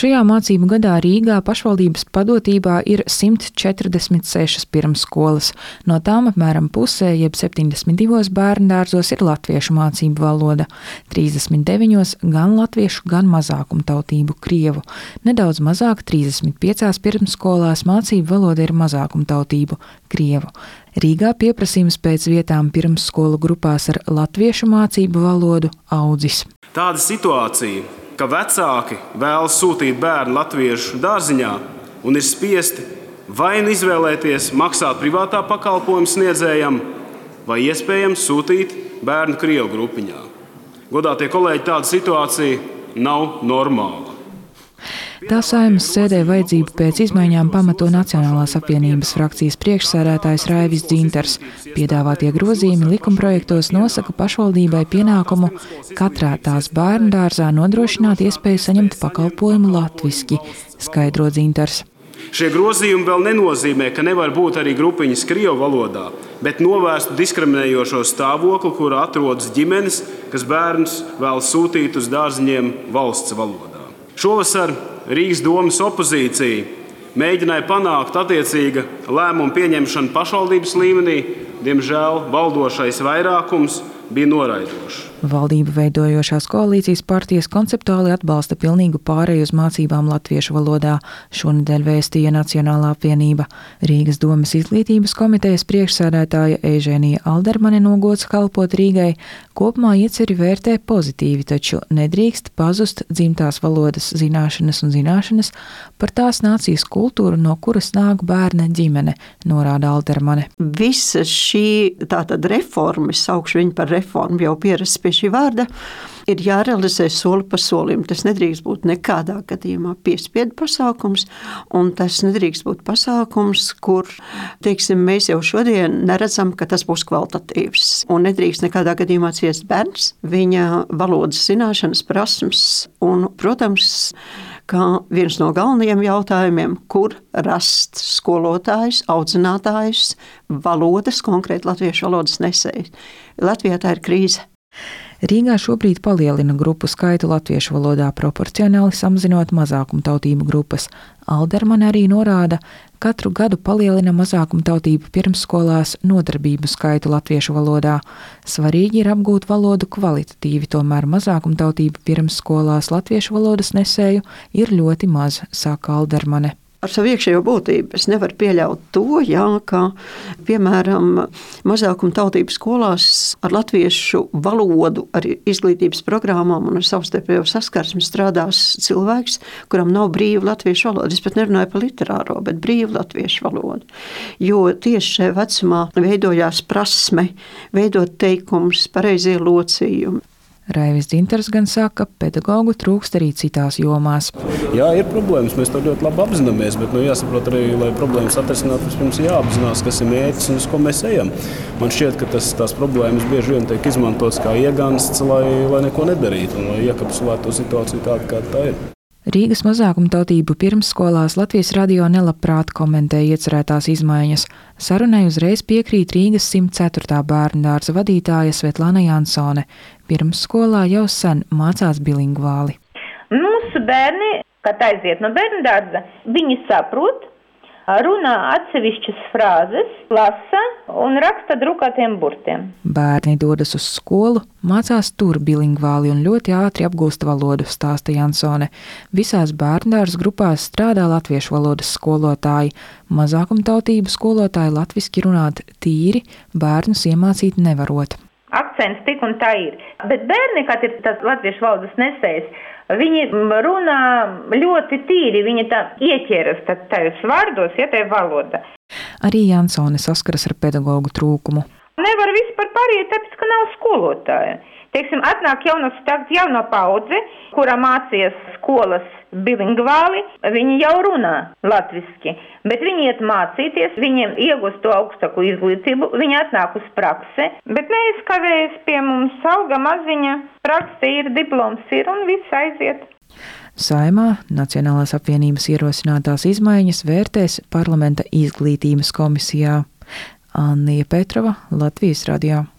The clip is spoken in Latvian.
Šajā mācību gadā Rīgā pašvaldības padotībā ir 146 pirmsskolas. No tām apmēram pusē, jeb 72 bērndārzos ir latviešu mācību valoda, 39 gan latviešu, gan mazākumtautību krievu. Nedaudz mazāk 35 pirmsskolās mācību valoda ir mazākumtautību krievu. Rīgā pieprasījums pēc vietām pirmsskolu grupās ar latviešu mācību valodu audzis. Tāda situācija, ka vecāki vēlas sūtīt bērnu latviešu dārziņā un ir spiesti vai nu izvēlēties maksāt privātā pakalpojuma sniedzējam, vai iespējams sūtīt bērnu krievu grupiņā. Godātie kolēģi, tāda situācija nav normāla. Tā Saeimas sēdē vajadzību pēc izmaiņām pamato Nacionālās apvienības frakcijas priekšsēdētājs Raivis Dzintars. Piedāvātie grozījumi likumprojektos nosaka pašvaldībai pienākumu katrā tās bērndārzā nodrošināt iespēju saņemt pakalpojumu latviski, skaidro Dzintars. Šie grozījumi vēl nenozīmē, ka nevar būt arī grupiņas krievu valodā, bet novērstu diskriminējošo stāvokli, kurā atrodas ģimenes, kas bērnus vēlas sūtīt uz dārziņiem valsts valodā. Šovasar Rīgas domes opozīcija mēģināja panākt attiecīga lēmuma pieņemšanu pašvaldības līmenī. Diemžēl valdošais vairākums bija noraidošs. Valdību veidojošās koalīcijas partijas konceptuāli atbalsta pilnīgu pāreju uz mācībām latviešu valodā. Šonedēļ vēstīja Nacionālā apvienība. Rīgas domes izglītības komitejas priekšsēdētāja Eiženija Aldermane nogods kalpot Rīgai. Kopumā ieceri vērtē pozitīvi, taču nedrīkst pazust dzimtās valodas zināšanas par tās nācijas kultūru, no kuras nāk bērna ģimene, norāda Aldermane. Visa šī tātad reforma, es saukšu viņu par reformu, jau pierasts pie šī vārda, ir jārealizē soli pa solim. Tas nedrīkst būt nekādā gadījumā piespiedu pasākums, un tas nedrīkst būt pasākums, kur, teiksim, mēs jau šodien neredzam, ka tas būs kvalitatīvs. Un nedrīkst nekādā gadījumā ciest bērns, viņa valodas zināšanas, prasmes, un, protams, kā viens no galvenajiem jautājumiem, kur rast skolotājus, audzinātājus, valodas, konkrēti latviešu valodas nesējus. Latvijā tā ir krīze. Rīgā šobrīd palielina grupu skaitu latviešu valodā proporcionāli samazinot mazākumtautību grupas. Aldermane arī norāda, katru gadu palielina mazākumtautību pirmsskolās nodarbību skaitu latviešu valodā. Svarīgi ir apgūt valodu kvalitatīvi, tomēr mazākumtautību pirmsskolās latviešu valodas nesēju ir ļoti maz, saka Aldermane. Ar savu iekšējo būtību es nevaru pieļaut to, ka, piemēram, mazākumtautību skolās ar latviešu valodu, ar izglītības programmām un ar savstarpējo saskarsmi strādās cilvēks, kuram nav brīva latviešu valoda. Es pat nerunāju par literāro, bet brīva latviešu valodu. Jo tieši šajā vecumā veidojās prasme, veidot teikumus, pareizie locījumi. Raivis Dzintars gan saka, ka pedagogu trūkst arī citās jomās. Jā, ir problēmas, mēs to ļoti labi apzināmies, bet jāsaprot arī, lai problēmas atrisinātu, vispirms jāapzinās, kas ir mērķis un uz ko mēs ejam. Man šķiet, ka tās problēmas bieži vien tiek izmantotas kā iegansts, lai neko nedarītu un lai iekapsulētu to situāciju tādu, kāda tā ir. Rīgas mazākumtautību pirmsskolās Latvijas radio nelabprāt komentē iecerētās izmaiņas. Sarunai uzreiz piekrīt Rīgas 104. bērndārza vadītāja Svetlana Jansone. Pirmsskolā jau sen mācās bilingvāli. Mūsu bērni, kad aiziet no bērndārza, viņi saprot, runā atsevišķas frāzes, lasa un raksta drukātiem burtiem. Bērni dodas uz skolu, mācās tur bilingvāli un ļoti ātri apgūst valodu, stāsta Jansone. Visās bērndārza grupās strādā latviešu valodas skolotāji. Mazākumtautību skolotāji latviski runāt tīri, bērnus iemācīt nevarot. Akcents tik un tā ir. Bet bērni, kad ir tas latviešu valodas nesējs, viņi runā ļoti tīri, viņi tā ieķeras tajos vārdos, tajā valodā. Arī Jansone saskaras ar pedagogu trūkumu. Nevar vispār pāriet, tāpēc, ka nav skolotāja. Teiksim, atnāk jauna paudze, kura mācījies skolas bilingvāli, viņi jau runā latviski, bet viņi iet mācīties, viņiem iegūst to augstāku izglītību, viņi atnāk uz praksi, bet neizkavējas pie mums alga maziņa, prakse ir, diploms ir un viss aiziet. Saeimā Nacionālās apvienības ierosinātās izmaiņas vērtēs Parlamenta izglītības komisijā. Annija Petrova, Latvijas radio.